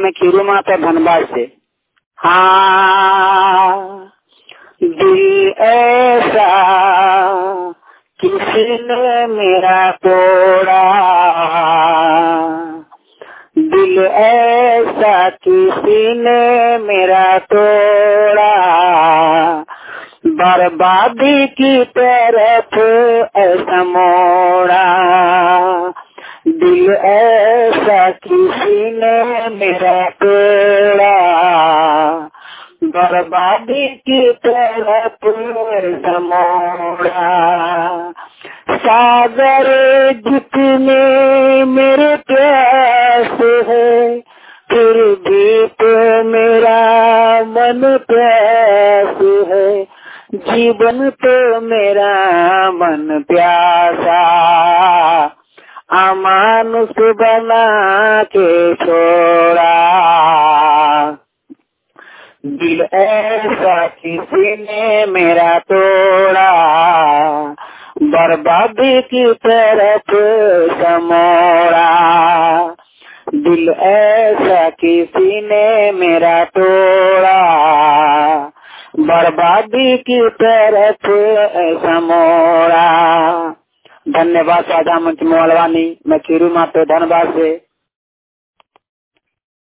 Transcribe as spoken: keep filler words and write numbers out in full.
मैं खीरू माता धनबाद से। हाँ, दिल ऐसा किसने मेरा तोड़ा, दिल ऐसा किसी ने मेरा तोड़ा, बर्बादी की तरफ ऐसा मोड़ा, दिल ऐसा किसी ने मेरा तोड़ा, बर्बादी की तरफ ऐसा मोड़ा। सागर जितने मेरे प्यास है, फिर भी तो मेरा मन प्यास है, जीवन तो मेरा मन प्यासा, अमानुष बना के छोड़ा, दिल ऐसा किसी ने मेरा तोड़ा, बर्बादी की तरफ समोड़ा, दिल ऐसा किसी ने मेरा तोड़ा, बर्बादी की तरफ समोड़ा। धन्यवाद सादा मंच मोहलवानी। मैं खीरू माता धनबाद से।